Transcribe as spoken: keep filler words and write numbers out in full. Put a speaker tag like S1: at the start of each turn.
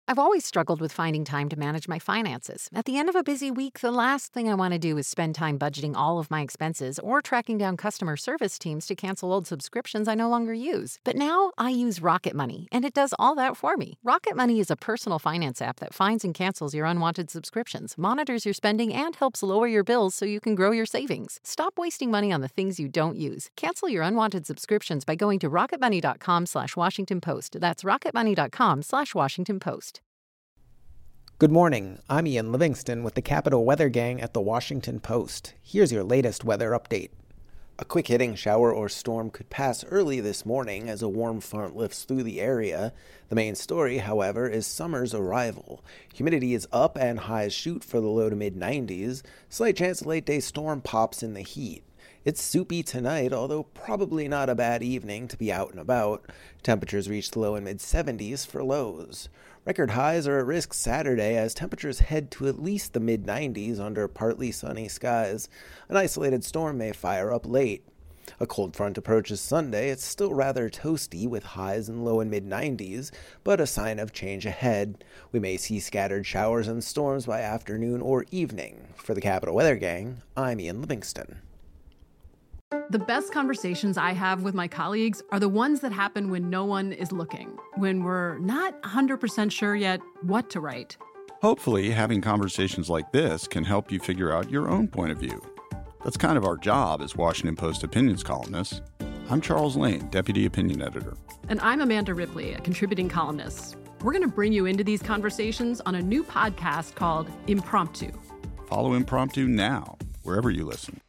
S1: I've always struggled with finding time to manage my finances. At the end of a busy week, the last thing I want to do is spend time budgeting all of my expenses or tracking down customer service teams to cancel old subscriptions I no longer use. But now I use Rocket Money, and it does all that for me. Rocket Money is a personal finance app that finds and cancels your unwanted subscriptions, monitors your spending, and helps lower your bills so you can grow your savings. Stop wasting money on the things you don't use. Cancel your unwanted subscriptions by going to rocketmoney.com slash Washington Post. That's rocketmoney.com slash Washington Post.
S2: Good morning. I'm Ian Livingston with the Capital Weather Gang at the Washington Post. Here's your latest weather update. A quick-hitting shower or storm could pass early this morning as a warm front lifts through the area. The main story, however, is summer's arrival. Humidity is up and highs shoot for the low to mid nineties. Slight chance a late-day storm pops in the heat. It's soupy tonight, although probably not a bad evening to be out and about. Temperatures reach the low and mid seventies for lows. Record highs are at risk Saturday as temperatures head to at least the mid nineties under partly sunny skies. An isolated storm may fire up late. A cold front approaches Sunday. It's still rather toasty with highs in low and mid nineties, but a sign of change ahead. We may see scattered showers and storms by afternoon or evening. For the Capital Weather Gang, I'm Ian Livingston.
S3: The best conversations I have with my colleagues are the ones that happen when no one is looking, when we're not one hundred percent sure yet what to write.
S4: Hopefully, having conversations like this can help you figure out your own point of view. That's kind of our job as Washington Post opinions columnists. I'm Charles Lane, Deputy Opinion Editor.
S3: And I'm Amanda Ripley, a contributing columnist. We're going to bring you into these conversations on a new podcast called Impromptu.
S4: Follow Impromptu now, wherever you listen.